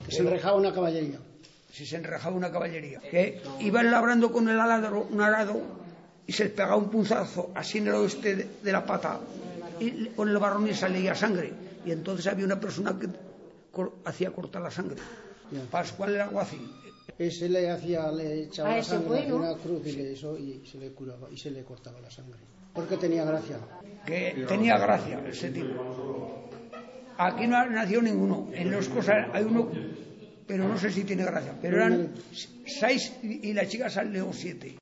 Se enrejaba una caballería. Si se enrejaba una caballería. Que iban labrando con un arado y se les pegaba un punzazo así en el oeste de la pata y con el barrón y salía sangre. Y entonces había una persona que hacía cortar la sangre. Pascual el alguacil. Ese le echaba la sangre en una cruz y se le curaba y se le cortaba la sangre. Porque tenía gracia. Que tenía gracia ese tipo. Aquí no ha nacido ninguno. En los cosas hay uno, pero no sé si tiene gracia. Pero eran 6 y la chica salió 7.